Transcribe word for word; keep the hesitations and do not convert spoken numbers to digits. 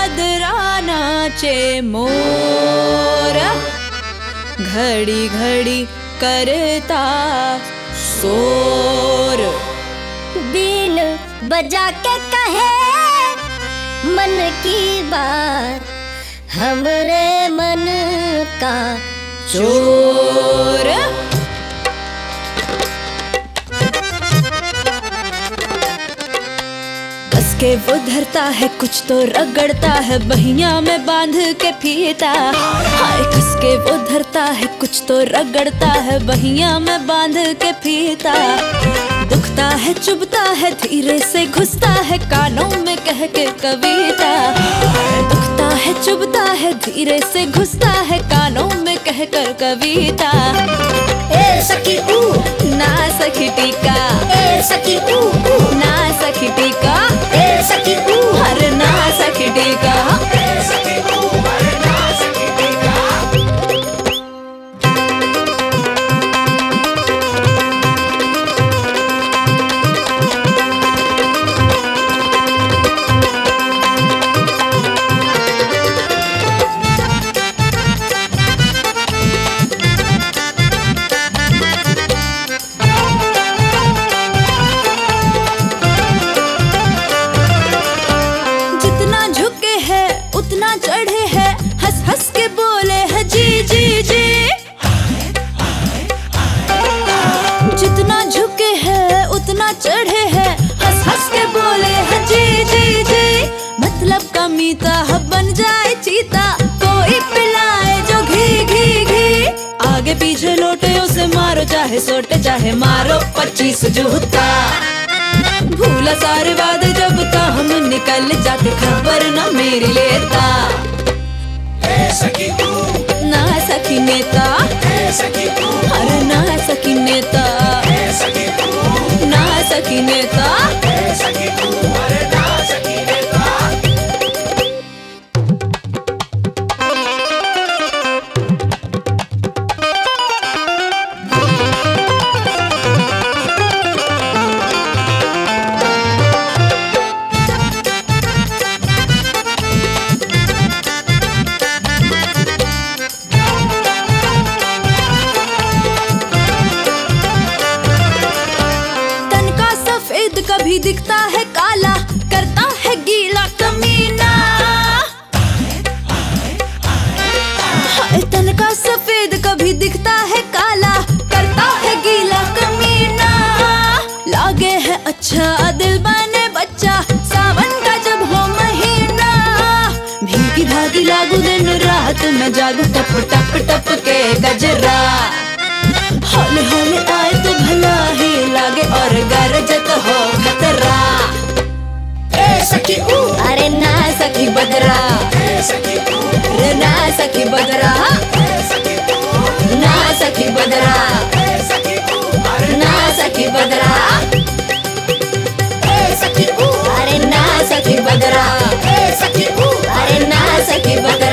बदरा नाचे मोर, घड़ी घड़ी करता शोर। बीन बजा के कहे मन की बात, हमरे मन का चोर। कस के वो धरता है, कुछ तो रगड़ता है, बहिया में बांध के फीता। हाय कस के वो धरता है, कुछ तो रगड़ता है, बहिया में बांध के फीता। दुखता है चुभता है, धीरे से घुसता है, कानों में कह के कविता। दुखता है चुभता है, धीरे से घुसता है, कानों में कह कर कविता। ए सखी ऊ ना सखी टीका, ए सखी ऊ ऊ ना सखी टीका, ए सखी ऊ हर ना सखी टीका। उतना चढ़े है, हंस हंस के बोले है जी जी जी। जितना झुके है उतना चढ़े है, हंस हंस के बोले है जी जी जी। मतलब का मीता बन जाए चीता, कोई पिलाए जो घी घी घी। आगे पीछे लोटे उसे मारो, चाहे सोटे चाहे मारो पच्चीस जूता। भूला सारे वादे जब का हम निकल जाते, खबर न मेरी लेता। ए सखी तू ना सखी नेता, ए सखी तू अरे ना सखी नेता, ए सखी तू ना सखी नेता। ए सखी तू अरे ना सखी नेता। कभी दिखता है काला, करता है गीला कमीना। हाय तन का सफेद कभी दिखता है काला, करता है गीला कमीना। लागे है अच्छा दिल बने बच्चा, सावन का जब हो महीना। भीगी भागी लागू दिन रात में जागू, टप टप टप के गजरा। हौले हौले आए तो भला ही लागे, और गरजत हो खतरा। ए सखी तू अरे ना सखी बदरा, ए सखी तू रे ना सखी बदरा, ए सखी तू ना सखी बदरा, ए सखी तू अरे ना सखी बदरा, ए सखी ऊ अरे ना सखी बदरा, ए सखी तू अरे ना सखी बदरा।